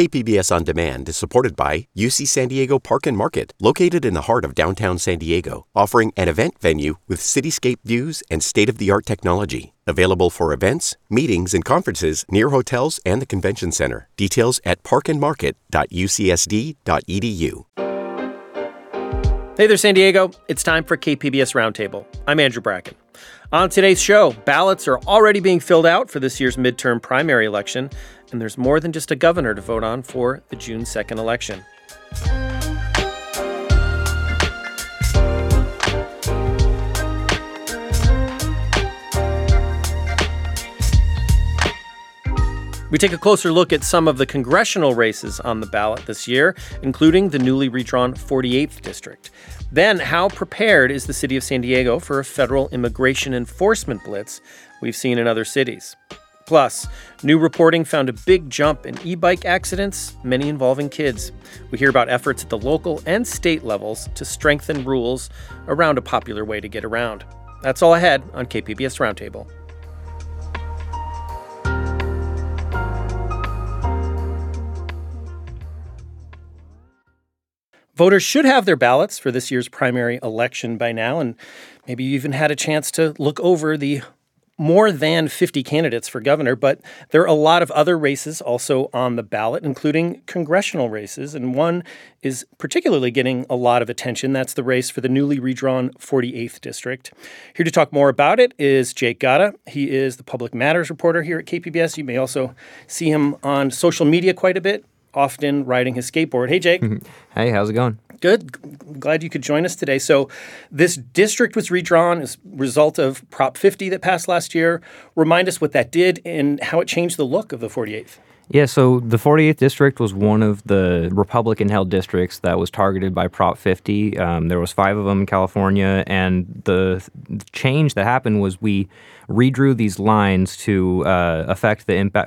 KPBS On Demand is supported by UC San Diego Park and Market, located in the heart of downtown San Diego, offering an event venue with cityscape views and state-of-the-art technology. Available for events, meetings, and conferences near hotels and the convention center. Details at parkandmarket.ucsd.edu. Hey there, San Diego. It's time for KPBS Roundtable. I'm Andrew Bracken. On today's show, ballots are already being filled out for this year's midterm primary election, and there's more than just a governor to vote on for the June 2nd election. We take a closer look at some of the congressional races on the ballot this year, including the newly redrawn 48th district. Then, how prepared is the city of San Diego for a federal immigration enforcement blitz we've seen in other cities? Plus, new reporting found a big jump in e-bike accidents, many involving kids. We hear about efforts at the local and state levels to strengthen rules around a popular way to get around. That's all ahead on KPBS Roundtable. Voters should have their ballots for this year's primary election by now, and maybe you even had a chance to look over the more than 50 candidates for governor, but there are a lot of other races also on the ballot, including congressional races, and one is particularly getting a lot of attention. That's the race for the newly redrawn 48th district. Here to talk more about it is Jake Gatta. He is the public matters reporter here at KPBS. You may also see him on social media quite a bit, often riding his skateboard. Hey, Jake. Hey, how's it going? Good. Glad you could join us today. So this district was redrawn as a result of Prop 50 that passed last year. Remind us what that did and how it changed the look of the 48th. Yeah, so the 48th district was one of the Republican-held districts that was targeted by Prop 50. There was 5 of them in California, and the change that happened was we redrew these lines to affect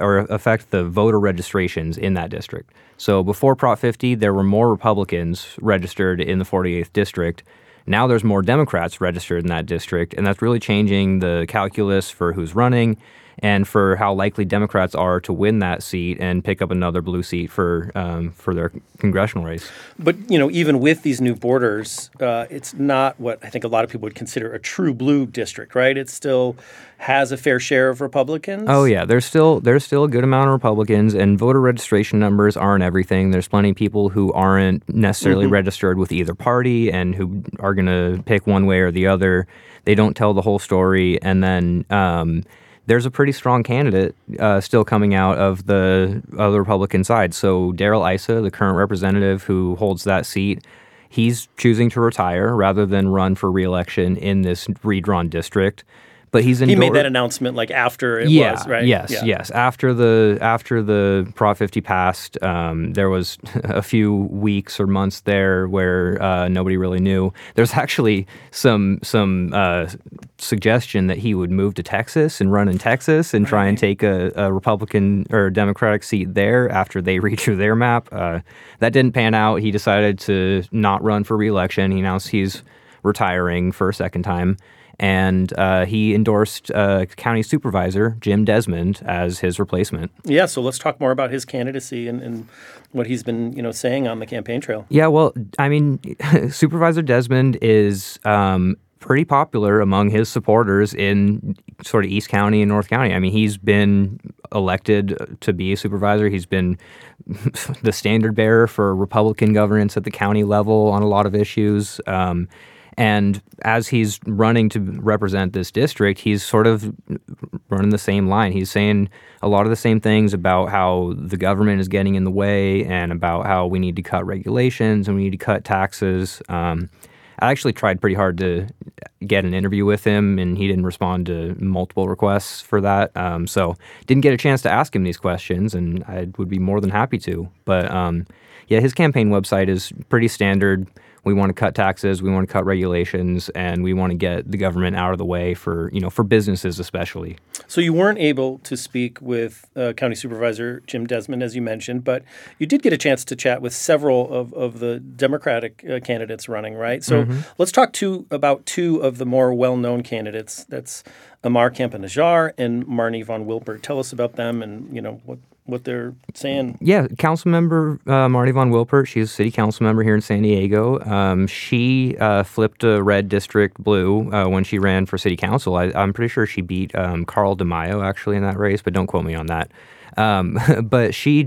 the voter registrations in that district. So before Prop 50, there were more Republicans registered in the 48th district. Now there's more Democrats registered in that district, and that's really changing the calculus for who's running and for how likely Democrats are to win that seat and pick up another blue seat for their congressional race. But, even with these new borders, it's not what I think a lot of people would consider a true blue district, right? It still has a fair share of Republicans. Oh, yeah. There's still a good amount of Republicans, and voter registration numbers aren't everything. There's plenty of people who aren't necessarily registered with either party and who are going to pick one way or the other. They don't tell the whole story, and then there's a pretty strong candidate still coming out of the Republican side. So Darrell Issa, the current representative who holds that seat, he's choosing to retire rather than run for re-election in this redrawn district. But he made that announcement after it was, right? Yes. After the Prop 50 passed, there was a few weeks or months there where nobody really knew. There's actually some suggestion that he would move to Texas and run in Texas and try and take a Republican or Democratic seat there after they redrew their map. That didn't pan out. He decided to not run for re-election. He announced he's retiring for a second time. And he endorsed County Supervisor Jim Desmond as his replacement. Yeah, so let's talk more about his candidacy and what he's been, saying on the campaign trail. Yeah, well, I mean, Supervisor Desmond is pretty popular among his supporters in sort of East County and North County. I mean, he's been elected to be a supervisor. He's been the standard bearer for Republican governance at the county level on a lot of issues. And as he's running to represent this district, he's sort of running the same line. He's saying a lot of the same things about how the government is getting in the way and about how we need to cut regulations and we need to cut taxes. I actually tried pretty hard to get an interview with him, and he didn't respond to multiple requests for that. So didn't get a chance to ask him these questions, and I would be more than happy to. But yeah, his campaign website is pretty standard. We want to cut taxes, we want to cut regulations, and we want to get the government out of the way for businesses especially. So you weren't able to speak with County Supervisor Jim Desmond, as you mentioned, but you did get a chance to chat with several of the Democratic candidates running, right? So let's talk about 2 of the more well-known candidates. That's Amar Campa-Najjar and Marnie von Wilpert. Tell us about them and, what they're saying? Yeah, Councilmember Marty Von Wilpert, she's a city council member here in San Diego. She flipped a red district blue when she ran for city council. I'm pretty sure she beat Carl DeMaio actually in that race, but don't quote me on that. But she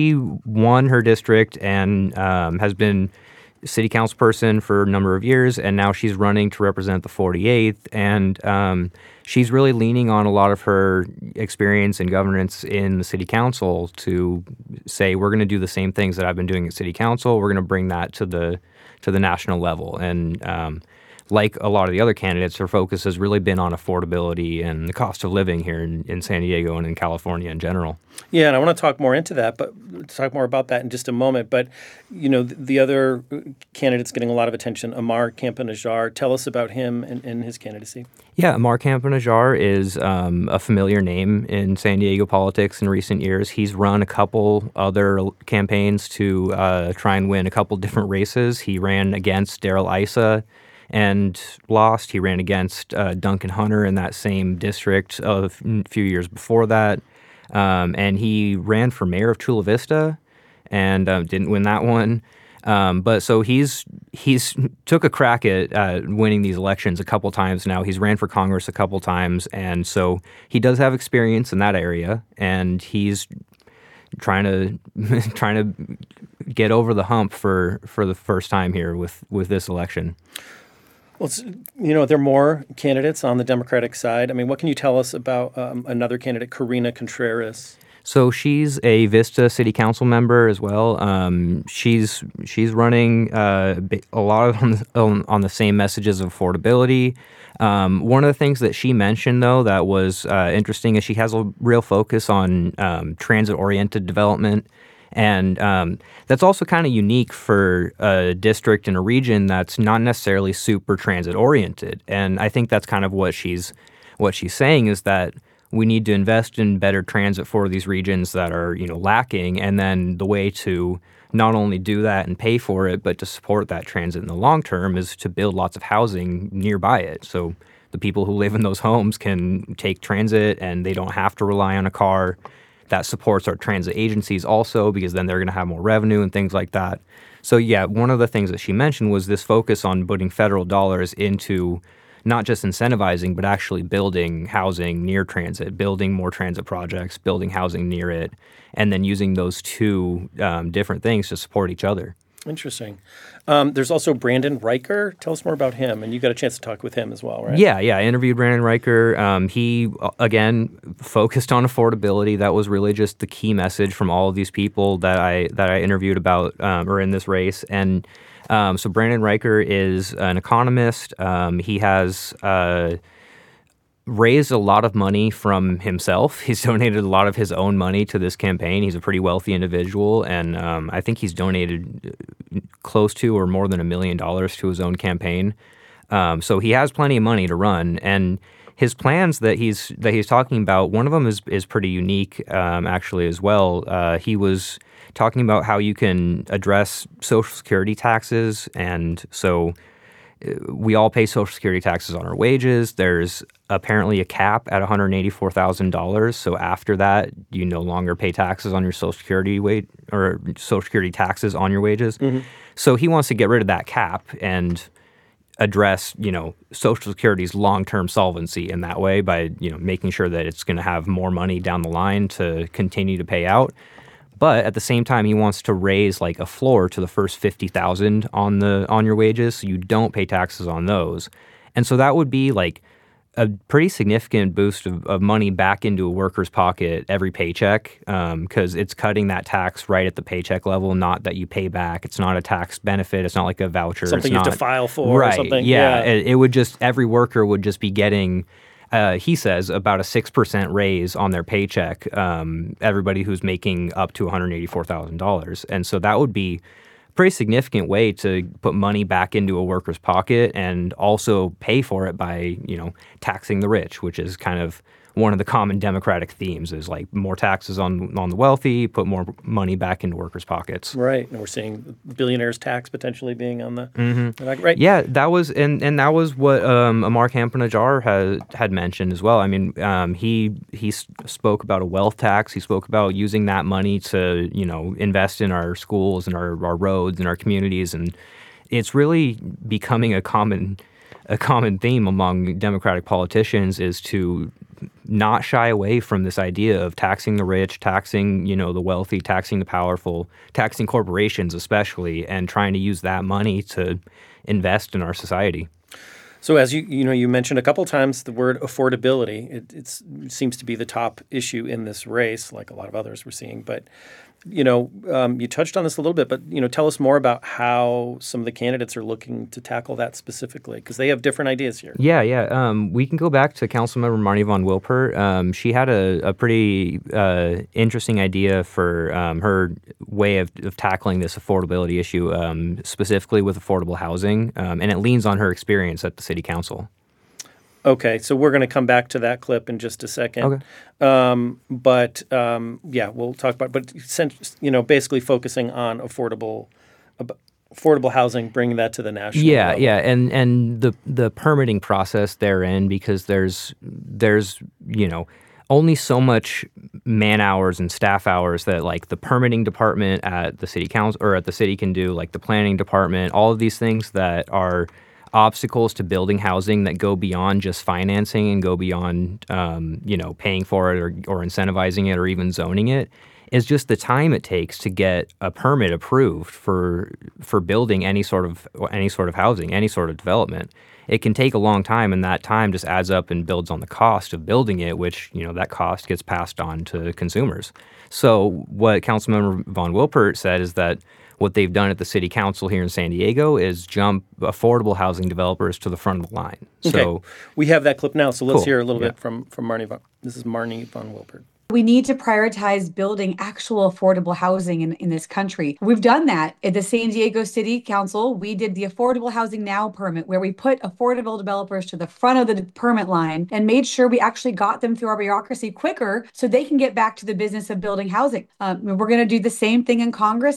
won her district and has been city council person for a number of years, and now she's running to represent the 48th, and she's really leaning on a lot of her experience and governance in the city council to say, we're going to do the same things that I've been doing at city council. We're going to bring that to the national level. And like a lot of the other candidates, her focus has really been on affordability and the cost of living here in San Diego and in California in general. Yeah, and I want to talk more into that, but talk more about that in just a moment. But, the other candidates getting a lot of attention, Amar Campa-Najjar. Tell us about him and his candidacy. Yeah, Amar Campa-Najjar is a familiar name in San Diego politics in recent years. He's run a couple other campaigns to try and win a couple different races. He ran against Darrell Issa and lost. He ran against Duncan Hunter in that same district a few years before that. And he ran for mayor of Chula Vista and didn't win that one. But so he's took a crack at winning these elections a couple times now. He's ran for Congress a couple times, and so he does have experience in that area, and he's trying to get over the hump for the first time here with this election. Well, there are more candidates on the Democratic side. I mean, what can you tell us about another candidate, Karina Contreras? So she's a Vista City Council member as well. She's running a lot on the same messages of affordability. One of the things that she mentioned, though, that was interesting is she has a real focus on transit-oriented development. And that's also kind of unique for a district in a region that's not necessarily super transit-oriented. And I think that's kind of what she's saying is that we need to invest in better transit for these regions that are, lacking. And then the way to not only do that and pay for it, but to support that transit in the long term is to build lots of housing nearby it. So the people who live in those homes can take transit and they don't have to rely on a car. That supports our transit agencies also because then they're going to have more revenue and things like that. So yeah, one of the things that she mentioned was this focus on putting federal dollars into not just incentivizing, but actually building housing near transit, building more transit projects, building housing near it, and then using those two different things to support each other. Interesting. There's also Brandon Riker. Tell us more about him. And you got a chance to talk with him as well, right? Yeah. I interviewed Brandon Riker. He, again, focused on affordability. That was really just the key message from all of these people that I interviewed about or in this race. And so Brandon Riker is an economist. He has raised a lot of money from himself. He's donated a lot of his own money to this campaign. He's a pretty wealthy individual, and I think he's donated close to or more than $1 million to his own campaign. So he has plenty of money to run, and his plans that he's talking about, one of them is pretty unique actually as well. He was talking about how you can address Social Security taxes, and so we all pay Social Security taxes on our wages. There's apparently a cap at $184,000. So after that, you no longer pay taxes on your Social Security or Social Security taxes on your wages. Mm-hmm. So he wants to get rid of that cap and address, Social Security's long-term solvency in that way by, making sure that it's going to have more money down the line to continue to pay out. But at the same time, he wants to raise like a floor to the first $50,000 on your wages, so you don't pay taxes on those. And so that would be like a pretty significant boost of money back into a worker's pocket every paycheck, because it's cutting that tax right at the paycheck level, not that you pay back. It's not a tax benefit. It's not like a voucher. Something you have to file for right, or something. Yeah. It would just, every worker would just be getting, he says, about a 6% raise on their paycheck, everybody who's making up to $184,000. And so that would be a pretty significant way to put money back into a worker's pocket and also pay for it by, taxing the rich, which is kind of one of the common Democratic themes is like more taxes on the wealthy, put more money back into workers' pockets. Right, and we're seeing billionaires' tax potentially being on the right. Yeah, that was and that was what Amar Campanajjar had mentioned as well. I mean, he spoke about a wealth tax. He spoke about using that money to invest in our schools and our roads and our communities, and it's really becoming a common theme among Democratic politicians is to not shy away from this idea of taxing the rich, taxing, the wealthy, taxing the powerful, taxing corporations especially, and trying to use that money to invest in our society. So as you mentioned a couple times the word affordability, it seems to be the top issue in this race, like a lot of others we're seeing. But you touched on this a little bit, but tell us more about how some of the candidates are looking to tackle that specifically, because they have different ideas here. Yeah. We can go back to Councilmember Marnie von Wilpert. She had a pretty interesting idea for her way of tackling this affordability issue, specifically with affordable housing, and it leans on her experience at the city council. Okay, so we're going to come back to that clip in just a second. Okay. We'll talk about. But basically focusing on affordable housing, bringing that to the national level. Yeah, and the permitting process therein, because there's only so much man hours and staff hours that like the permitting department at the city council or at the city can do, like the planning department, all of these things that are obstacles to building housing that go beyond just financing and go beyond, paying for it or incentivizing it or even zoning it, is just the time it takes to get a permit approved for building any sort of housing, any sort of development. It can take a long time, and that time just adds up and builds on the cost of building it, which, that cost gets passed on to consumers. So what Councilmember von Wilpert said is that what they've done at the city council here in San Diego is jump affordable housing developers to the front of the line. Okay. So we have that clip now, so let's cool. hear a little bit from Marnie. This is Marnie von Wilpert. We need to prioritize building actual affordable housing in this country. We've done that at the San Diego City Council. We did the Affordable Housing Now permit, where we put affordable developers to the front of the permit line and made sure we actually got them through our bureaucracy quicker so they can get back to the business of building housing. We're going to do the same thing in Congress.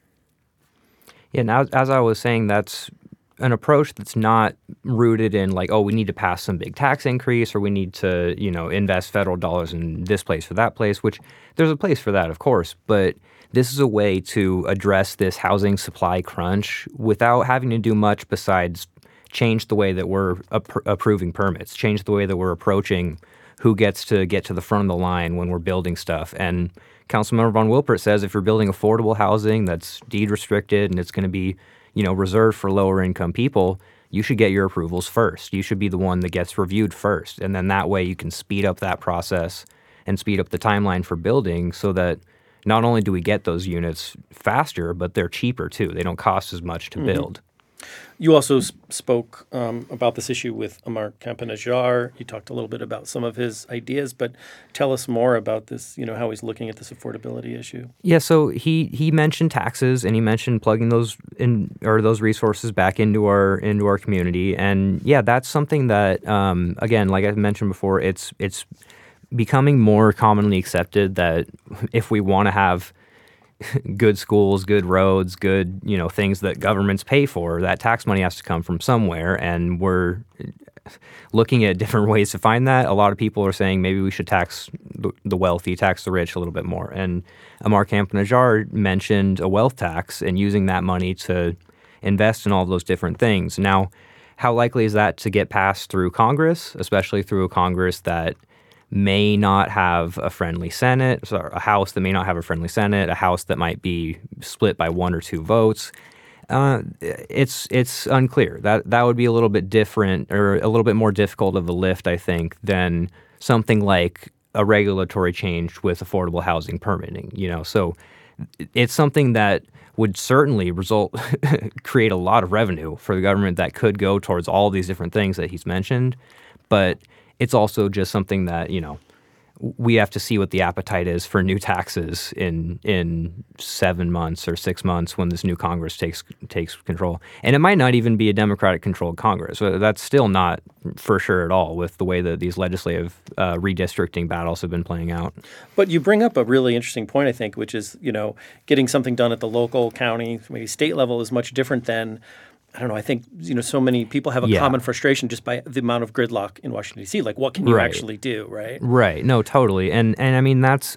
Yeah, now, as I was saying, that's an approach that's not rooted in like, oh, we need to pass some big tax increase or we need to, invest federal dollars in this place or that place, which there's a place for that, of course. But this is a way to address this housing supply crunch without having to do much besides change the way that we're approving permits, change the way that we're approaching who gets to get to the front of the line when we're building stuff. And Councilmember von Wilpert says if you're building affordable housing that's deed restricted and it's going to be, reserved for lower income people, you should get your approvals first. You should be the one that gets reviewed first. And then that way you can speed up that process and speed up the timeline for building so that not only do we get those units faster, but they're cheaper too. They don't cost as much to build. You also spoke about this issue with Amar Campanajjar. You talked a little bit about some of his ideas, but tell us more about this, how he's looking at this affordability issue. Yeah, so he mentioned taxes and he mentioned plugging those in or those resources back into our community. And yeah, that's something that, again, like I mentioned before, it's becoming more commonly accepted that if we want to have good schools, good roads, good, things that governments pay for, that tax money has to come from somewhere. And we're looking at different ways to find that. A lot of people are saying maybe we should tax the wealthy, tax the rich a little bit more. And Amar Campanajjar mentioned a wealth tax and using that money to invest in all those different things. Now, how likely is that to get passed through Congress, especially through a Congress that may not have a friendly Senate, so a House that may not have a friendly Senate, a House that might be split by 1 or 2 votes? It's unclear. That would be a little bit different or a little bit more difficult of a lift, I think, than something like a regulatory change with affordable housing permitting. So it's something that would certainly create a lot of revenue for the government that could go towards all these different things that he's mentioned, but it's also just something that, we have to see what the appetite is for new taxes in 7 months or 6 months when this new Congress takes control. And it might not even be a Democratic-controlled Congress. That's still not for sure at all with the way that these legislative redistricting battles have been playing out. But you bring up a really interesting point, I think, which is, getting something done at the local, county, maybe state level is much different than, I don't know, I think, so many people have a common frustration just by the amount of gridlock in Washington, D.C. Like, what can you actually do, right? Right. No, totally. And I mean, that's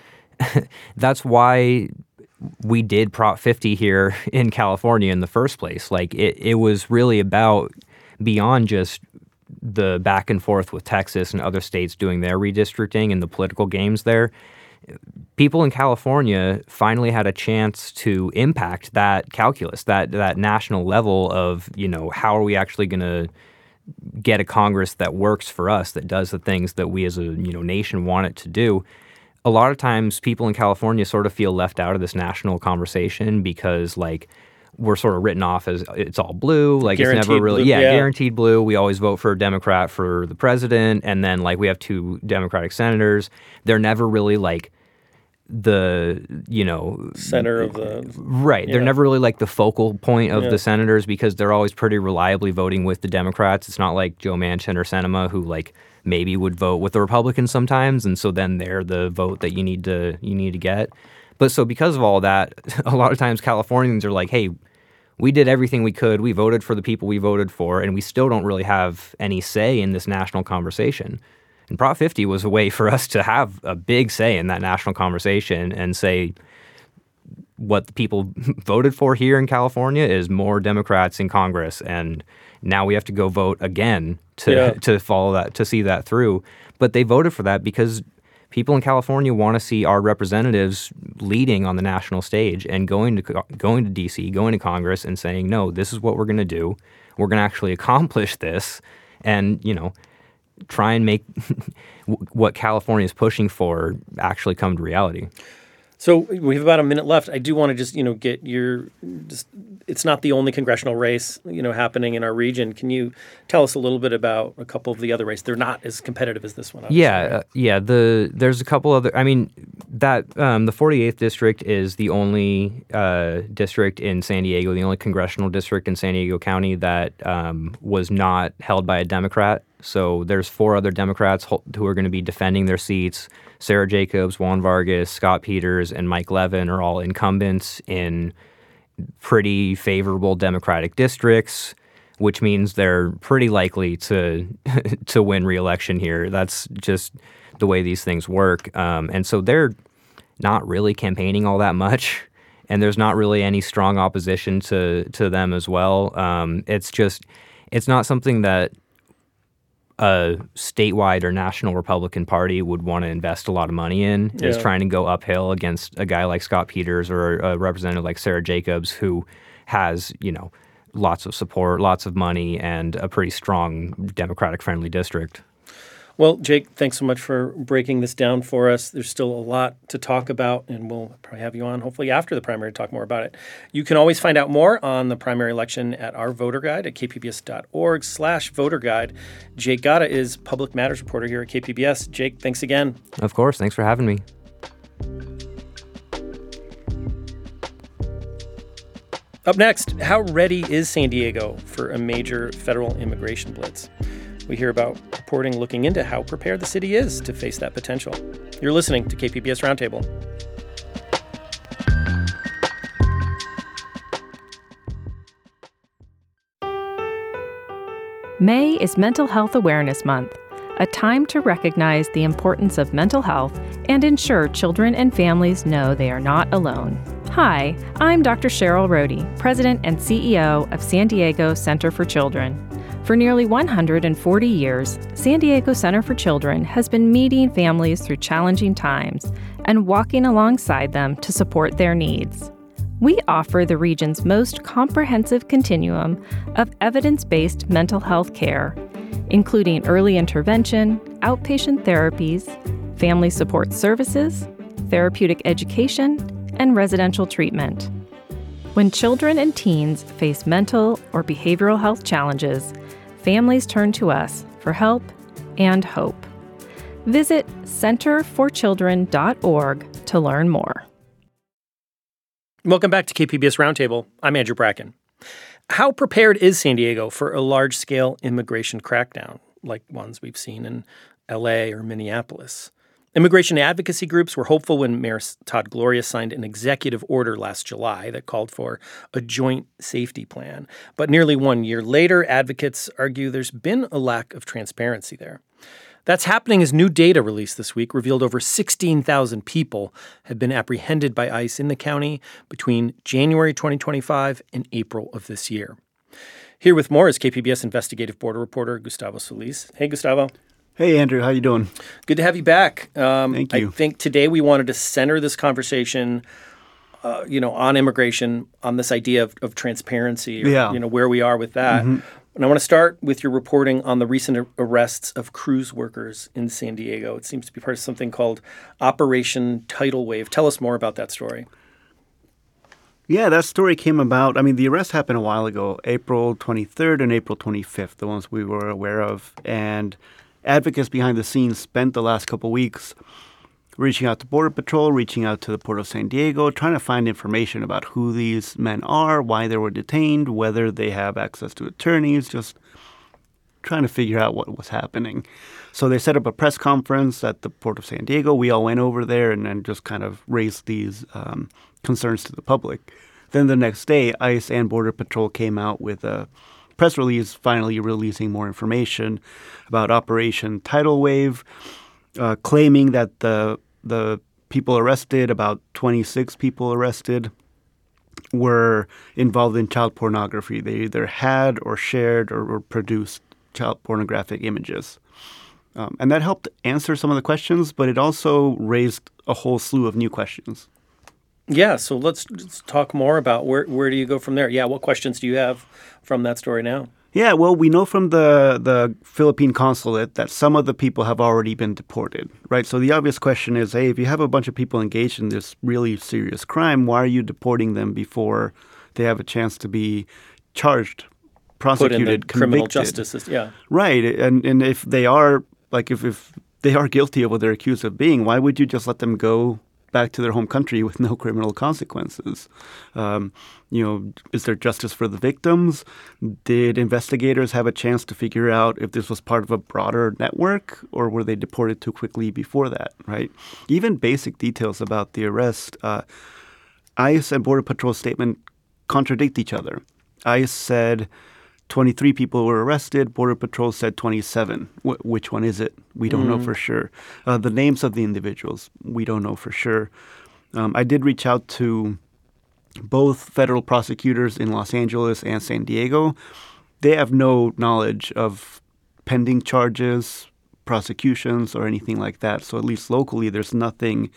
why we did Prop 50 here in California in the first place. Like, it was really about beyond just the back and forth with Texas and other states doing their redistricting and the political games there. People in California finally had a chance to impact that calculus, that national level of, how are we actually going to get a Congress that works for us, that does the things that we as a nation want it to do. A lot of times people in California sort of feel left out of this national conversation because, like, we're sort of written off as it's all blue. Like, guaranteed it's never really, blue, guaranteed blue. We always vote for a Democrat for the president. And then, like, we have 2 Democratic senators. They're never really, like, the center of the right. They're never really like the focal point of the senators because they're always pretty reliably voting with the Democrats. It's not like Joe Manchin or Sinema who like maybe would vote with the Republicans sometimes, and so then they're the vote that you need to get. But so because of all that, a lot of times Californians are like, hey, we did everything we could. We voted for the people we voted for, and we still don't really have any say in this national conversation. And Prop 50 was a way for us to have a big say in that national conversation and say what the people voted for here in California is more Democrats in Congress. And now we have to go vote again to follow that, to see that through. But they voted for that because people in California want to see our representatives leading on the national stage and going to D.C., going to Congress and saying, no, this is what we're going to do. We're going to actually accomplish this. And, try and make what California is pushing for actually come to reality. So we have about a minute left. I do want to just, get your it's not the only congressional race, happening in our region. Can you tell us a little bit about a couple of the other races? They're not as competitive as this one. There's a couple other, the 48th district is the only district in San Diego, the only congressional district in San Diego County that was not held by a Democrat. So there's 4 other Democrats who are going to be defending their seats. Sarah Jacobs, Juan Vargas, Scott Peters, and Mike Levin are all incumbents in pretty favorable Democratic districts, which means they're pretty likely to win re-election here. That's just the way these things work. And so they're not really campaigning all that much, and there's not really any strong opposition to them as well. It's not something that a statewide or national Republican Party would want to invest a lot of money in, is trying to go uphill against a guy like Scott Peters or a representative like Sarah Jacobs who has, lots of support, lots of money, and a pretty strong Democratic-friendly district. Well, Jake, thanks so much for breaking this down for us. There's still a lot to talk about, and we'll probably have you on hopefully after the primary to talk more about it. You can always find out more on the primary election at our voter guide at kpbs.org/voter guide. Jake Gatta is Public Matters reporter here at KPBS. Jake, thanks again. Of course. Thanks for having me. Up next, how ready is San Diego for a major federal immigration blitz? We hear about reporting looking into how prepared the city is to face that potential. You're listening to KPBS Roundtable. May is Mental Health Awareness Month, a time to recognize the importance of mental health and ensure children and families know they are not alone. Hi, I'm Dr. Cheryl Rohde, President and CEO of San Diego Center for Children. For nearly 140 years, San Diego Center for Children has been meeting families through challenging times and walking alongside them to support their needs. We offer the region's most comprehensive continuum of evidence-based mental health care, including early intervention, outpatient therapies, family support services, therapeutic education, and residential treatment. When children and teens face mental or behavioral health challenges, families turn to us for help and hope. Visit centerforchildren.org to learn more. Welcome back to KPBS Roundtable. I'm Andrew Bracken. How prepared is San Diego for a large-scale immigration crackdown, like ones we've seen in LA or Minneapolis? Immigration advocacy groups were hopeful when Mayor Todd Gloria signed an executive order last July that called for a joint safety plan. But nearly 1 year later, advocates argue there's been a lack of transparency there. That's happening as new data released this week revealed over 16,000 people have been apprehended by ICE in the county between January 2025 and April of this year. Here with more is KPBS investigative border reporter Gustavo Solis. Hey, Gustavo. Hey, Andrew. How you doing? Good to have you back. Thank you. I think today we wanted to center this conversation, on immigration, on this idea of transparency, or, where we are with that. Mm-hmm. And I want to start with your reporting on the recent arrests of cruise workers in San Diego. It seems to be part of something called Operation Tidal Wave. Tell us more about that story. Yeah, that story came about. I mean, the arrest happened a while ago, April 23rd and April 25th, the ones we were aware of. And advocates behind the scenes spent the last couple weeks reaching out to Border Patrol, reaching out to the Port of San Diego, trying to find information about who these men are, why they were detained, whether they have access to attorneys, just trying to figure out what was happening. So they set up a press conference at the Port of San Diego. We all went over there and just kind of raised these concerns to the public. Then the next day, ICE and Border Patrol came out with a press release finally releasing more information about Operation Tidal Wave, claiming that the people arrested, about 26 people arrested, were involved in child pornography. They either had or shared or produced child pornographic images. And that helped answer some of the questions, but it also raised a whole slew of new questions. Yeah, so let's talk more about where do you go from there? Yeah, what questions do you have from that story now? Yeah, well, we know from the Philippine consulate that some of the people have already been deported, right? So the obvious question is, hey, if you have a bunch of people engaged in this really serious crime, why are you deporting them before they have a chance to be charged, prosecuted, put in the convicted? Criminal justice system, yeah. Right, and if they are, if they are guilty of what they're accused of being, why would you just let them go back to their home country with no criminal consequences? Is there justice for the victims? Did investigators have a chance to figure out if this was part of a broader network, or were they deported too quickly before that, right? Even basic details about the arrest, ICE and Border Patrol statement contradict each other. ICE said 23 people were arrested. Border Patrol said 27. Which one is it? We don't know for sure. The names of the individuals, we don't know for sure. I did reach out to both federal prosecutors in Los Angeles and San Diego. They have no knowledge of pending charges, prosecutions, or anything like that. So at least locally, there's nothing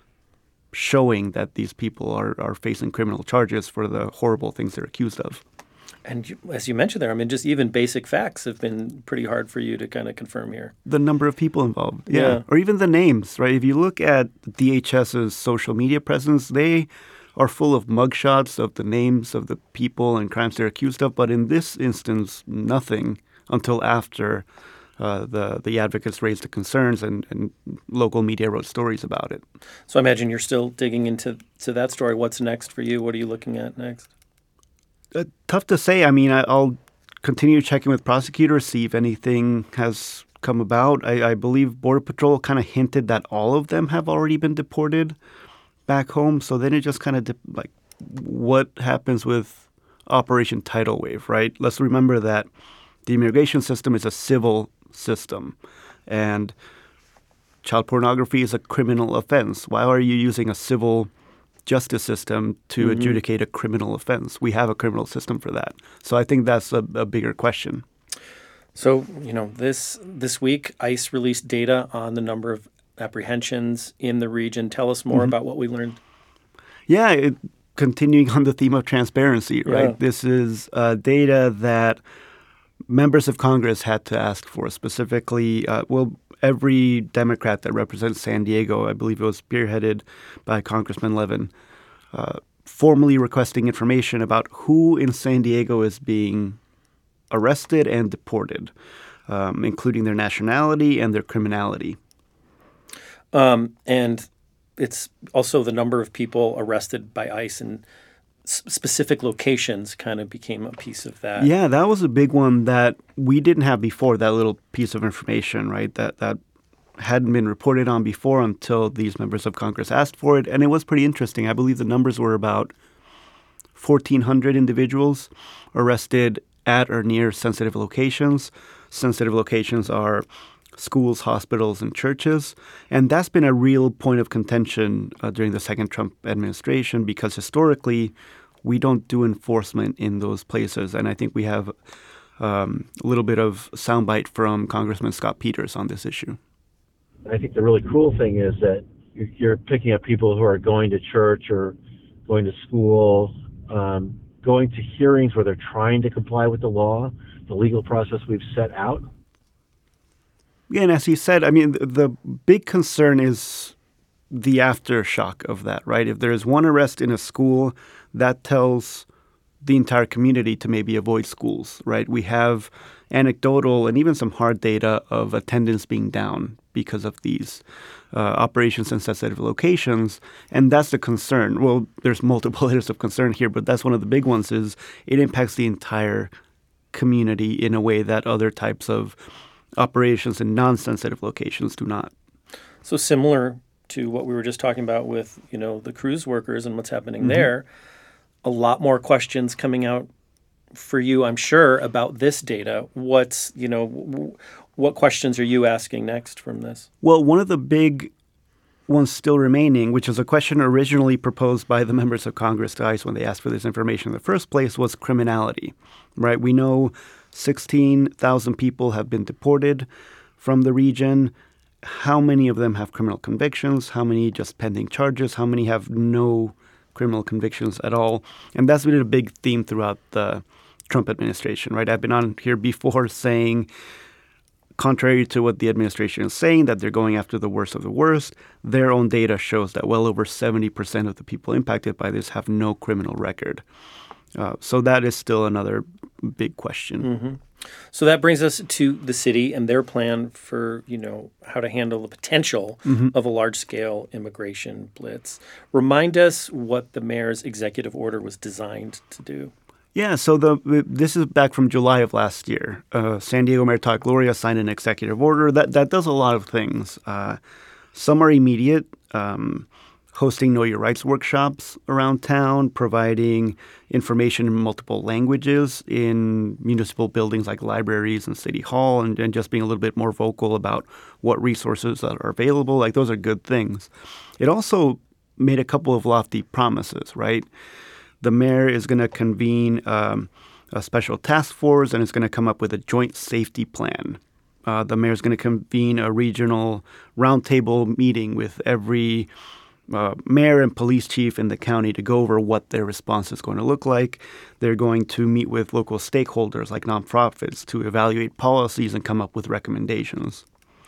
showing that these people are facing criminal charges for the horrible things they're accused of. And as you mentioned there, I mean, just even basic facts have been pretty hard for you to kind of confirm here. The number of people involved, yeah. Or even the names, right? If you look at DHS's social media presence, they are full of mugshots of the names of the people and crimes they're accused of. But in this instance, nothing until after the advocates raised the concerns and local media wrote stories about it. So I imagine you're still digging into that story. What's next for you? What are you looking at next? Tough to say. I mean, I'll continue checking with prosecutors, see if anything has come about. I believe Border Patrol kind of hinted that all of them have already been deported back home. So then it just kind of what happens with Operation Tidal Wave, right? Let's remember that the immigration system is a civil system, and child pornography is a criminal offense. Why are you using a civil justice system to adjudicate a criminal offense? We have a criminal system for that. So I think that's a bigger question. So, this week, ICE released data on the number of apprehensions in the region. Tell us more about what we learned. Yeah, continuing on the theme of transparency, right? Yeah. This is data that members of Congress had to ask for, specifically, every Democrat that represents San Diego, I believe it was spearheaded by Congressman Levin, formally requesting information about who in San Diego is being arrested and deported, including their nationality and their criminality. And it's also the number of people arrested by ICE in specific locations kind of became a piece of that. Yeah, that was a big one that we didn't have before, that little piece of information, right? That hadn't been reported on before until these members of Congress asked for it. And it was pretty interesting. I believe the numbers were about 1,400 individuals arrested at or near sensitive locations. Sensitive locations are schools, hospitals, and churches. And that's been a real point of contention during the second Trump administration because historically, we don't do enforcement in those places. And I think we have a little bit of soundbite from Congressman Scott Peters on this issue. I think the really cool thing is that you're picking up people who are going to church or going to school, going to hearings where they're trying to comply with the law, the legal process we've set out. Yeah, and as he said, I mean, the big concern is the aftershock of that, right? If there is one arrest in a school, that tells the entire community to maybe avoid schools, right? We have anecdotal and even some hard data of attendance being down because of these operations in sensitive locations, and that's the concern. Well, there's multiple layers of concern here, but that's one of the big ones is it impacts the entire community in a way that other types of operations in non-sensitive locations do not. So similar to what we were just talking about with, the cruise workers and what's happening there, a lot more questions coming out for you, I'm sure, about this data. What questions are you asking next from this? Well, one of the big ones still remaining, which was a question originally proposed by the members of Congress to ICE when they asked for this information in the first place, was criminality, right? We know 16,000 people have been deported from the region. How many of them have criminal convictions? How many just pending charges? How many have no criminal convictions at all? And that's been a big theme throughout the Trump administration, right? I've been on here before saying, contrary to what the administration is saying, that they're going after the worst of the worst, their own data shows that well over 70% of the people impacted by this have no criminal record. So that is still another big question. Mm-hmm. So that brings us to the city and their plan for, how to handle the potential of a large-scale immigration blitz. Remind us what the mayor's executive order was designed to do. Yeah, so this is back from July of last year. San Diego Mayor Todd Gloria signed an executive order that does a lot of things. Some are immediate, hosting Know Your Rights workshops around town, providing information in multiple languages in municipal buildings like libraries and City Hall, and just being a little bit more vocal about what resources are available. Like, those are good things. It also made a couple of lofty promises, right? The mayor is going to convene a special task force and is going to come up with a joint safety plan. The mayor is going to convene a regional roundtable meeting with every mayor and police chief in the county to go over what their response is going to look like. They're going to meet with local stakeholders like nonprofits to evaluate policies and come up with recommendations.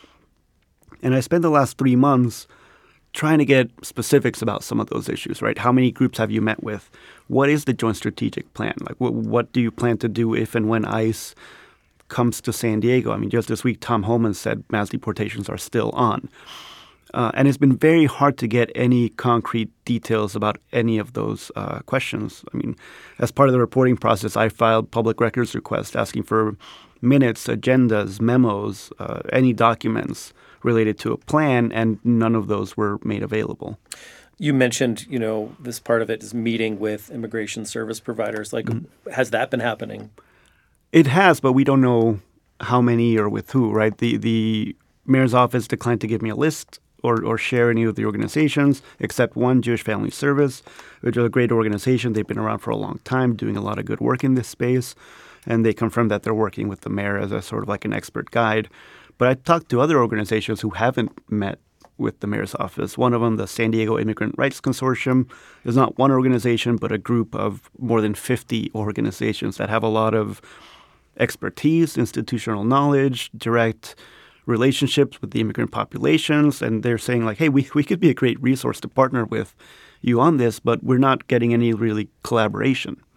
And I spent the last 3 months trying to get specifics about some of those issues, right? How many groups have you met with? What is the joint strategic plan? Like, what do you plan to do if and when ICE comes to San Diego? I mean, just this week, Tom Homan said mass deportations are still on. And it's been very hard to get any concrete details about any of those questions. I mean, as part of the reporting process, I filed public records requests asking for minutes, agendas, memos, any documents related to a plan, and none of those were made available. You mentioned, this part of it is meeting with immigration service providers. Like, has that been happening? It has, but we don't know how many or with who, right? The mayor's office declined to give me a list or share any of the organizations, except one, Jewish Family Service, which is a great organization. They've been around for a long time, doing a lot of good work in this space. And they confirmed that they're working with the mayor as a sort of like an expert guide. But I talked to other organizations who haven't met with the mayor's office. One of them, the San Diego Immigrant Rights Consortium, is not one organization, but a group of more than 50 organizations that have a lot of expertise, institutional knowledge, direct relationships with the immigrant populations. And they're saying like, hey, we could be a great resource to partner with you on this, but we're not getting any really collaboration.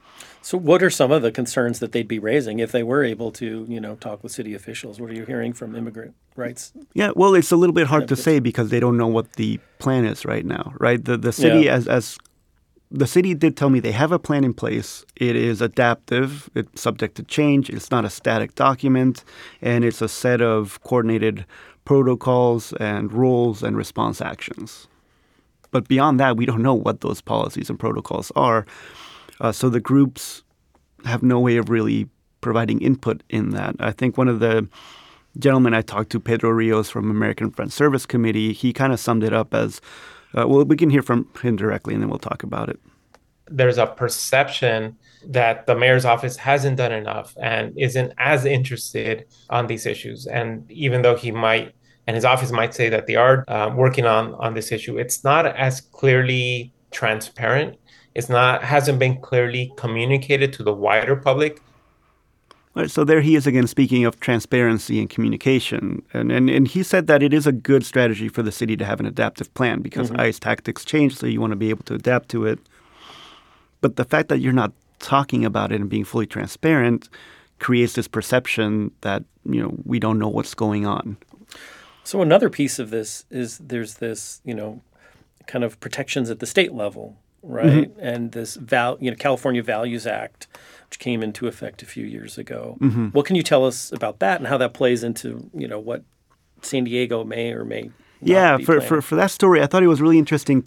So what are some of the concerns that they'd be raising if they were able to, talk with city officials? What are you hearing from immigrant rights? Yeah, well, it's a little bit hard to say because they don't know what the plan is right now, right? The city, as the city did tell me, they have a plan in place. It is adaptive. It's subject to change. It's not a static document, and it's a set of coordinated protocols and rules and response actions. But beyond that, we don't know what those policies and protocols are. So the groups have no way of really providing input in that. I think one of the gentlemen I talked to, Pedro Rios from American Friends Service Committee, he kind of summed it up as, well, we can hear from him directly and then we'll talk about it. There's a perception that the mayor's office hasn't done enough and isn't as interested on these issues. And even though he might, and his office might say that they are working on this issue, it's not as clearly transparent. Hasn't been clearly communicated to the wider public. Right, so there he is again speaking of transparency and communication. And he said that it is a good strategy for the city to have an adaptive plan because ICE tactics change, so you want to be able to adapt to it. But the fact that you're not talking about it and being fully transparent creates this perception that, we don't know what's going on. So another piece of this is there's this, kind of protections at the state level, right? Mm-hmm. And this California Values Act, which came into effect a few years ago. Mm-hmm. What can you tell us about that and how that plays into, what San Diego may or may not be planning? For that story, I thought it was really interesting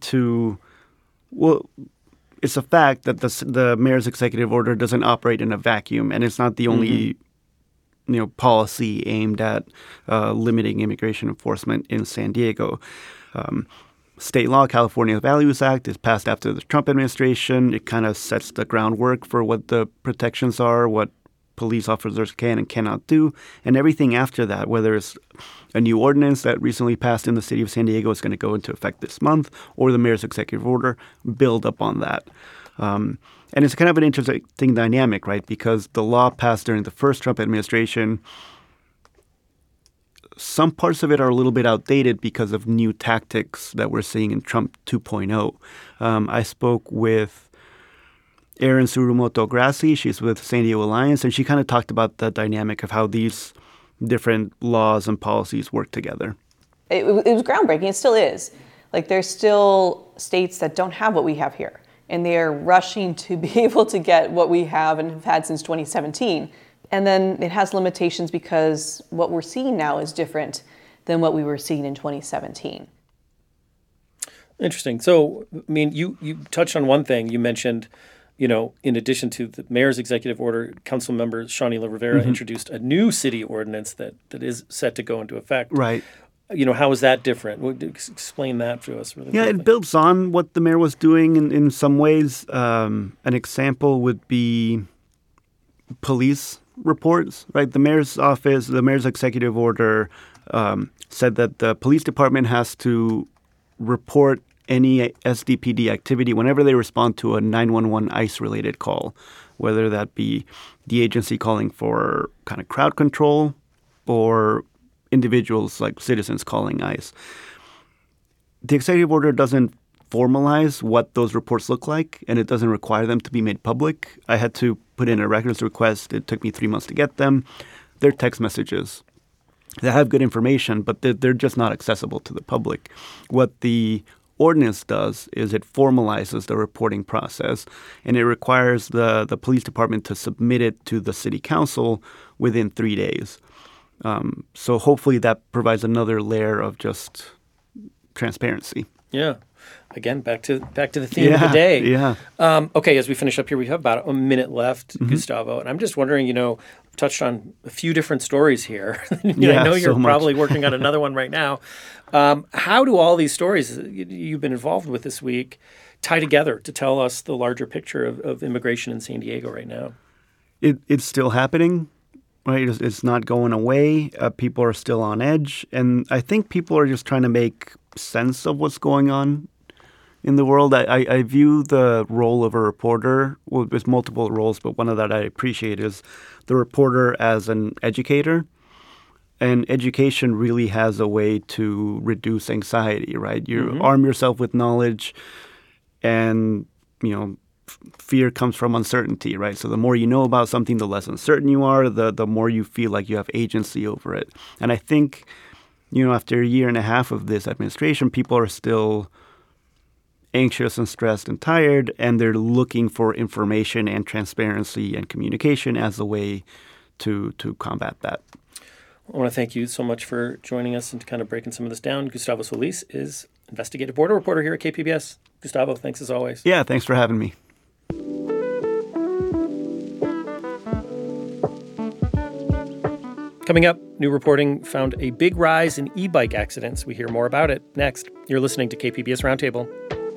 it's a fact that the mayor's executive order doesn't operate in a vacuum, and it's not the only policy aimed at limiting immigration enforcement in San Diego. State law, California Values Act, is passed after the Trump administration. It kind of sets the groundwork for what the protections are, what police officers can and cannot do, and everything after that, whether it's a new ordinance that recently passed in the city of San Diego is going to go into effect this month, or the mayor's executive order, build up on that. And it's kind of an interesting dynamic, right? Because the law passed during the first Trump administration, some parts of it are a little bit outdated because of new tactics that we're seeing in Trump 2.0. I spoke with Erin Tsurumoto Grassi. She's with San Diego Alliance, and she kind of talked about the dynamic of how these different laws and policies work together. It was groundbreaking. It still is. There's still states that don't have what we have here, and they're rushing to be able to get what we have and have had since 2017. And then it has limitations because what we're seeing now is different than what we were seeing in 2017. Interesting. So, you touched on one thing. You mentioned, in addition to the mayor's executive order, council member Shawnee Rivera introduced a new city ordinance that is set to go into effect. Right. How is that different? Explain that to us really quickly. It builds on what the mayor was doing in some ways. An example would be police reports, right? The mayor's office, the mayor's executive order said that the police department has to report any SDPD activity whenever they respond to a 911 ICE-related call, whether that be the agency calling for kind of crowd control or individuals like citizens calling ICE. The executive order doesn't formalize what those reports look like, and it doesn't require them to be made public. I had to put in a records request. It took me 3 months to get them. They're text messages. They have good information, but they're just not accessible to the public. What the ordinance does is it formalizes the reporting process, and it requires the police department to submit it to the city council within 3 days. So hopefully that provides another layer of just transparency. Yeah. Again, back to the theme of the day. Yeah. Okay, as we finish up here, we have about a minute left, Gustavo. And I'm just wondering, we've touched on a few different stories here. I know you're probably working on another one right now. How do all these stories you've been involved with this week tie together to tell us the larger picture of immigration in San Diego right now? It's still happening, right? It's not going away. People are still on edge. And I think people are just trying to make sense of what's going on in the world. I view the role of a reporter, well, there's multiple roles, but one of that I appreciate is the reporter as an educator. And education really has a way to reduce anxiety, right? You arm yourself with knowledge and, fear comes from uncertainty, right? So the more you know about something, the less uncertain you are, the more you feel like you have agency over it. And I think, after a year and a half of this administration, people are still anxious and stressed and tired, and they're looking for information and transparency and communication as a way to combat that. I want to thank you so much for joining us and kind of breaking some of this down. Gustavo Solis is investigative border reporter here at KPBS. Gustavo, thanks as always. Yeah, thanks for having me. Coming up, new reporting found a big rise in e-bike accidents. We hear more about it next. You're listening to KPBS Roundtable.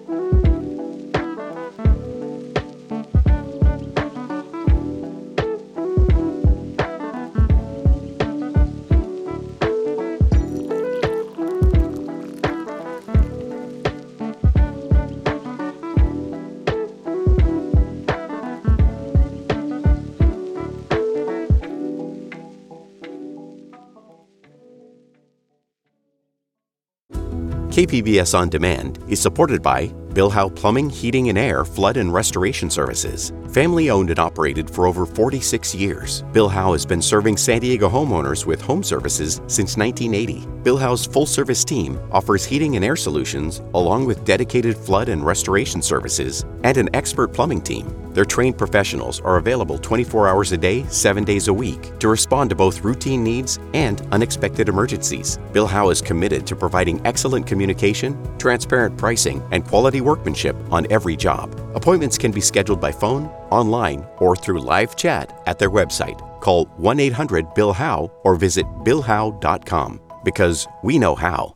KPBS On Demand is supported by Bilhau Plumbing, Heating and Air Flood and Restoration Services. Family owned and operated for over 46 years, Bilhau has been serving San Diego homeowners with home services since 1980. Bilhau's full-service team offers heating and air solutions along with dedicated flood and restoration services and an expert plumbing team. Their trained professionals are available 24 hours a day, 7 days a week to respond to both routine needs and unexpected emergencies. Bilhau is committed to providing excellent communication, transparent pricing, and quality workmanship on every job. Appointments can be scheduled by phone, online, or through live chat at their website. Call 1-800-BILHOW or visit bilhau.com because we know how.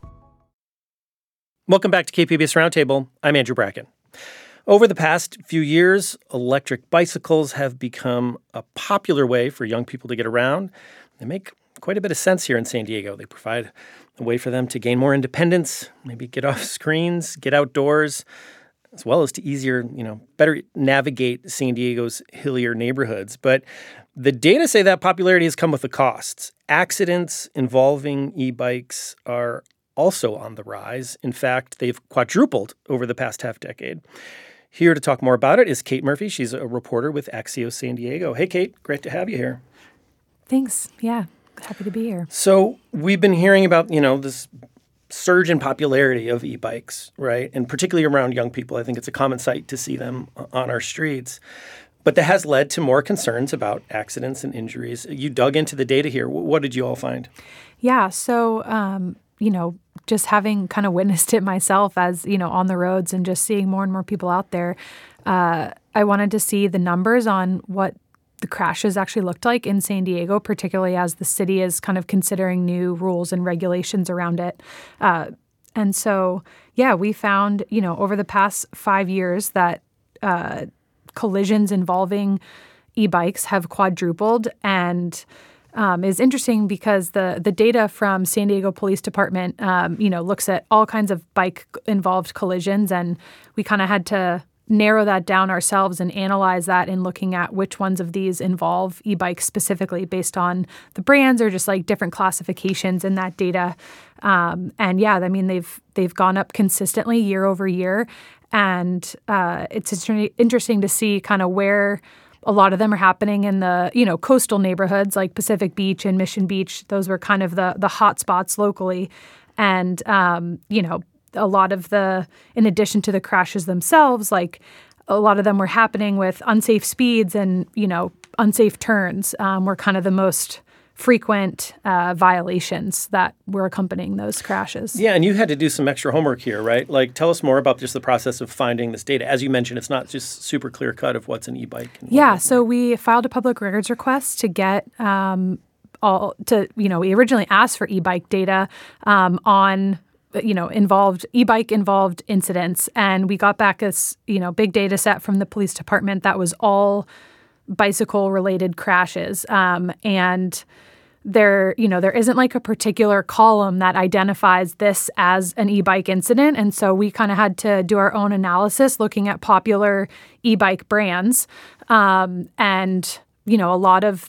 Welcome back to KPBS Roundtable. I'm Andrew Bracken. Over the past few years, electric bicycles have become a popular way for young people to get around. They make quite a bit of sense here in San Diego. They provide a way for them to gain more independence, maybe get off screens, get outdoors, as well as to better navigate San Diego's hillier neighborhoods. But the data say that popularity has come with the costs. Accidents involving e-bikes are also on the rise. In fact, they've quadrupled over the past half decade. Here to talk more about it is Kate Murphy. She's a reporter with Axios San Diego. Hey, Kate, great to have you here. Thanks. Yeah, happy to be here. So we've been hearing about, this surge in popularity of e-bikes, right? And particularly around young people. I think it's a common sight to see them on our streets. But that has led to more concerns about accidents and injuries. You dug into the data here. What did you all find? Yeah, so, just having kind of witnessed it myself as, on the roads and just seeing more and more people out there, I wanted to see the numbers on what the crashes actually looked like in San Diego, particularly as the city is kind of considering new rules and regulations around it. And so, we found, over the past 5 years that collisions involving e-bikes have quadrupled, and is interesting because the data from San Diego Police Department, looks at all kinds of bike-involved collisions, and we kind of had to narrow that down ourselves and analyze that in looking at which ones of these involve e-bikes specifically based on the brands or just like different classifications in that data. They've gone up consistently year over year, and it's interesting to see kind of where a lot of them are happening in the, coastal neighborhoods like Pacific Beach and Mission Beach. Those were kind of the hot spots locally. And, a lot of in addition to the crashes themselves, like a lot of them were happening with unsafe speeds and, unsafe turns were kind of the most frequent violations that were accompanying those crashes. Yeah, and you had to do some extra homework here, right? Like, tell us more about just the process of finding this data. As you mentioned, it's not just super clear cut of what's an e-bike. Yeah, so we filed a public records request to get we originally asked for e-bike data on e-bike involved incidents, and we got back this big data set from the police department that was all bicycle related crashes, and there isn't like a particular column that identifies this as an e-bike incident, and so we kind of had to do our own analysis looking at popular e-bike brands, and a lot of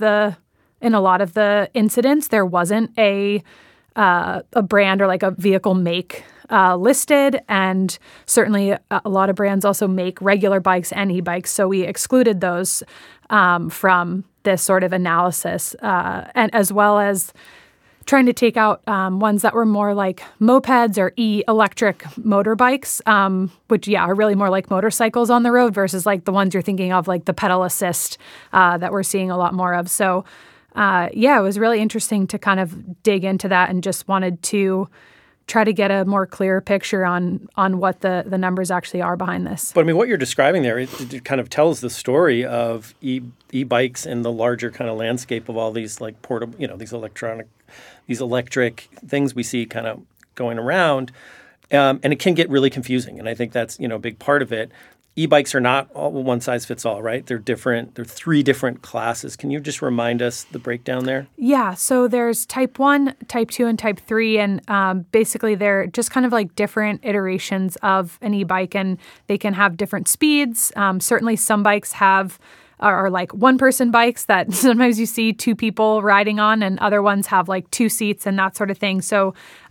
the incidents there wasn't a brand or like a vehicle make listed, and certainly a lot of brands also make regular bikes and e-bikes. So we excluded those from this sort of analysis, and as well as trying to take out ones that were more like mopeds or electric motorbikes, which, are really more like motorcycles on the road versus like the ones you're thinking of, like the pedal assist that we're seeing a lot more of. So, it was really interesting to kind of dig into that and just wanted to try to get a more clear picture on what the numbers actually are behind this. But I mean, what you're describing there, it kind of tells the story of e-bikes and the larger kind of landscape of all these like portable, these electric things we see kind of going around. And it can get really confusing. And I think that's, a big part of it. E-bikes are not all one size fits all, right? They're different. They're 3 different classes. Can you just remind us the breakdown there? Yeah. So there's type 1, type 2, and type 3. And basically they're just kind of like different iterations of an e-bike, and they can have different speeds. Certainly some bikes are like one-person bikes that sometimes you see 2 people riding on, and other ones have like 2 seats and that sort of thing. So,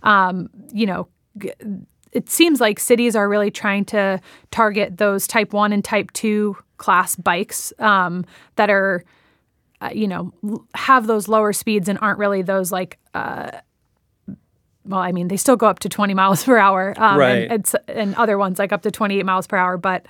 it seems like cities are really trying to target those type 1 and type 2 class bikes that are, have those lower speeds and aren't really those like, they still go up to 20 miles per hour. Right. And other ones like up to 28 miles per hour. But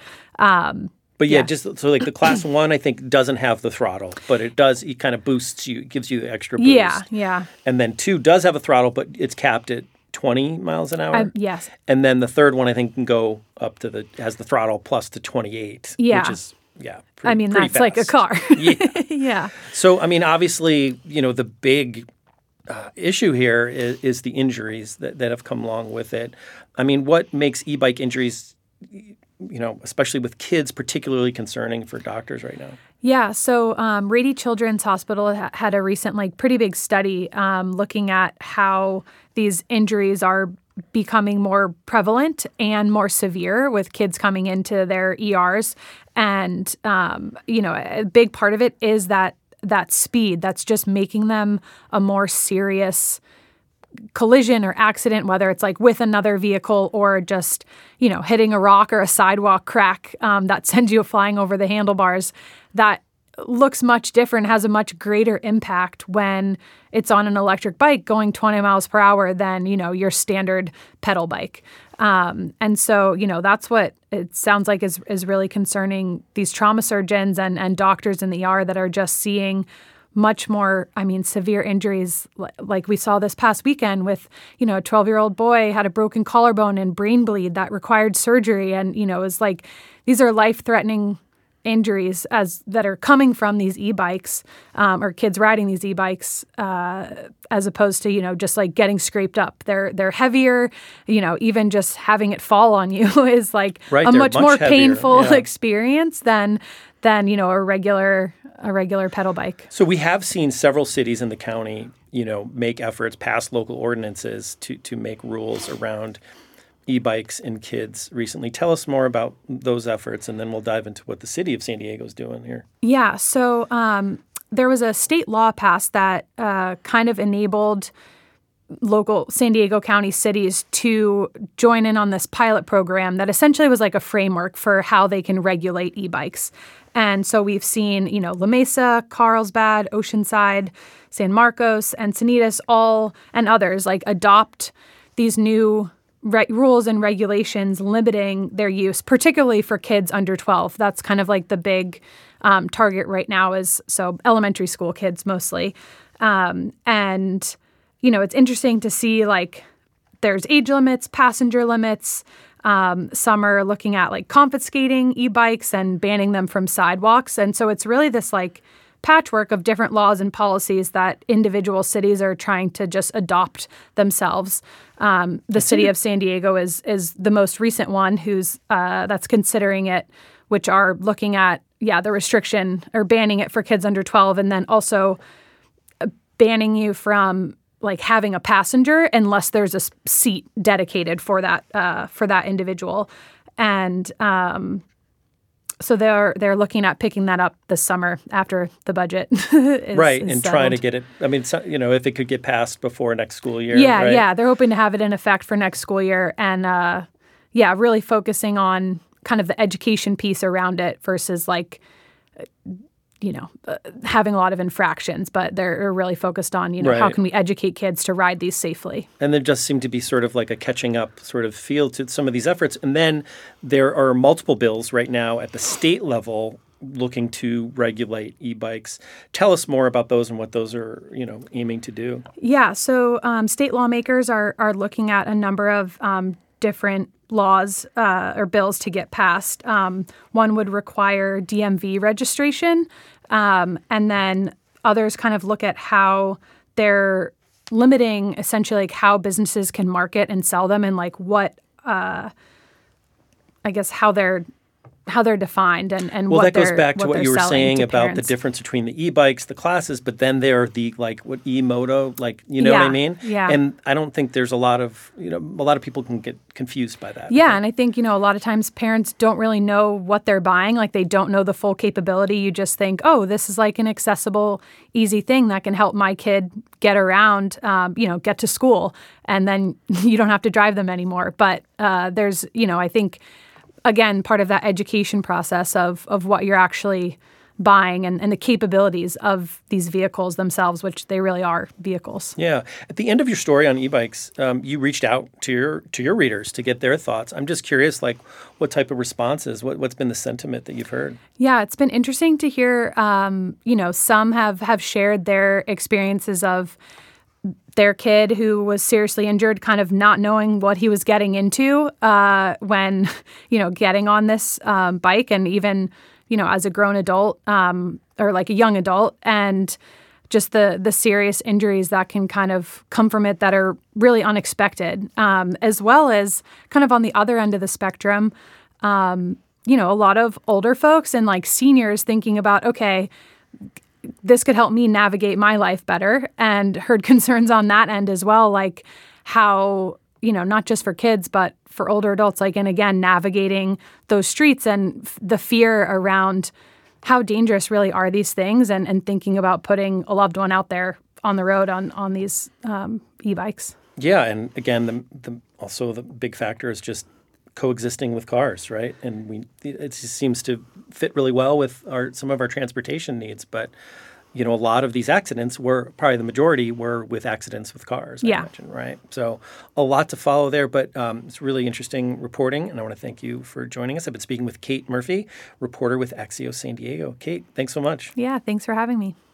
just so like the class 1, I think, doesn't have the throttle, but it kind of boosts you, gives you the extra boost. Yeah. And then 2 does have a throttle, but it's capped at 20 miles an hour. Yes. And then the third one, I think, can go up to has the throttle plus to 28. Yeah. Which is, pretty that's fast. Like a car. Yeah. Yeah. So, obviously, the big issue here is the injuries that have come along with it. What makes e-bike injuries, especially with kids, particularly concerning for doctors right now? Yeah, so Rady Children's Hospital had a recent, pretty big study looking at how these injuries are becoming more prevalent and more severe with kids coming into their ERs. And, a big part of it is that speed that's just making them a more serious collision or accident, whether it's like with another vehicle or just, hitting a rock or a sidewalk crack that sends you flying over the handlebars. That looks much different, has a much greater impact when it's on an electric bike going 20 miles per hour than, your standard pedal bike. And so, that's what it sounds like is really concerning these trauma surgeons and doctors in the ER that are just seeing much more, severe injuries like we saw this past weekend with, a 12-year-old boy had a broken collarbone and brain bleed that required surgery. And, it was like, these are life-threatening injuries that are coming from these e-bikes or kids riding these e-bikes as opposed to, just like getting scraped up. They're heavier, even just having it fall on you is like a much more heavier, painful experience than a regular pedal bike. So we have seen several cities in the county, make efforts, pass local ordinances to make rules around e-bikes and kids recently. Tell us more about those efforts, and then we'll dive into what the city of San Diego is doing here. Yeah, so there was a state law passed that kind of enabled local San Diego County cities to join in on this pilot program that essentially was like a framework for how they can regulate e-bikes. And so we've seen, La Mesa, Carlsbad, Oceanside, San Marcos, Encinitas, and others adopt these new rules and regulations limiting their use, particularly for kids under 12. That's kind of like the big target right now is elementary school kids mostly. And, it's interesting to see there's age limits, passenger limits. Some are looking at confiscating e-bikes and banning them from sidewalks. And so it's really this patchwork of different laws and policies that individual cities are trying to just adopt themselves. The city of San Diego is the most recent one that's considering it, which are looking at, the restriction or banning it for kids under 12, and then also banning you from having a passenger unless there's a seat dedicated for that individual. And So they're looking at picking that up this summer after the budget and trying to settled. get it. I mean, if it could get passed before next school year. Yeah, right? yeah. They're hoping to have it in effect for next school year, and really focusing on kind of the education piece around it versus having a lot of infractions. But they're really focused on how can we educate kids to ride these safely. And there just seemed to be sort of like a catching up sort of feel to some of these efforts. And then there are multiple bills right now at the state level looking to regulate e-bikes. Tell us more about those and what those are, aiming to do. Yeah, so state lawmakers are looking at a number of different laws or bills to get passed. One would require DMV registration, and then others kind of look at how they're limiting essentially like how businesses can market and sell them and like what, how they're defined and well, what that goes back to what what you were saying about parents. the difference between the e-bikes, the classes, but then there are the e-moto, what I mean? Yeah. And I don't think there's a lot of people can get confused by that. Yeah, and I think, a lot of times parents don't really know what they're buying. Like they don't know the full capability. You just think, oh, this is like an accessible, easy thing that can help my kid get around, get to school. And then you don't have to drive them anymore. But there's, I think, again, part of that education process of what you're actually buying and the capabilities of these vehicles themselves, which they really are vehicles. Yeah. At the end of your story on e-bikes, you reached out to your readers to get their thoughts. I'm just curious, what type of responses, what's been the sentiment that you've heard? Yeah, it's been interesting to hear, some have shared their experiences of their kid who was seriously injured, kind of not knowing what he was getting into when, getting on this bike, and even, as a grown adult or like a young adult, and just the serious injuries that can kind of come from it that are really unexpected, as well as kind of on the other end of the spectrum, a lot of older folks and like seniors thinking about, okay, this could help me navigate my life better, and heard concerns on that end as well, like how, not just for kids, but for older adults, and again, navigating those streets and the fear around how dangerous really are these things, and thinking about putting a loved one out there on the road on these e-bikes. Yeah, and again, also the big factor is just coexisting with cars, right? And it just seems to fit really well with some of our transportation needs. But a lot of these accidents probably the majority were with accidents with cars. I imagine, right? So a lot to follow there, but it's really interesting reporting, and I want to thank you for joining us. I've been speaking with Kate Murphy, reporter with Axios San Diego. Kate, thanks so much. Yeah, thanks for having me.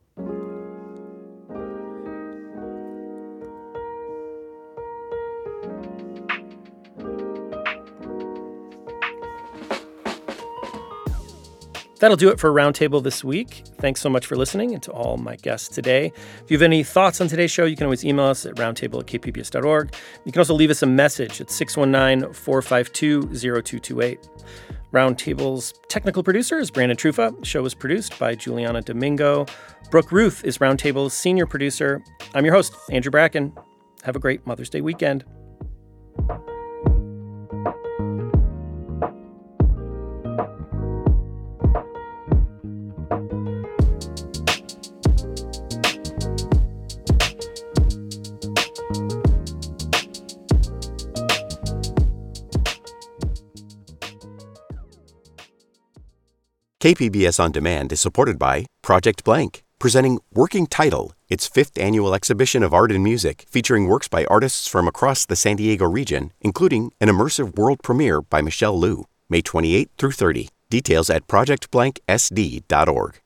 That'll do it for Roundtable this week. Thanks so much for listening, and to all my guests today. If you have any thoughts on today's show, you can always email us at roundtable@kpbs.org. You can also leave us a message at 619-452-0228. Roundtable's technical producer is Brandon Trufa. The show is produced by Juliana Domingo. Brooke Ruth is Roundtable's senior producer. I'm your host, Andrew Bracken. Have a great Mother's Day weekend. KPBS On Demand is supported by Project Blank, presenting Working Title, its 5th annual exhibition of art and music featuring works by artists from across the San Diego region, including an immersive world premiere by Michelle Liu, May 28 through 30. Details at projectblanksd.org.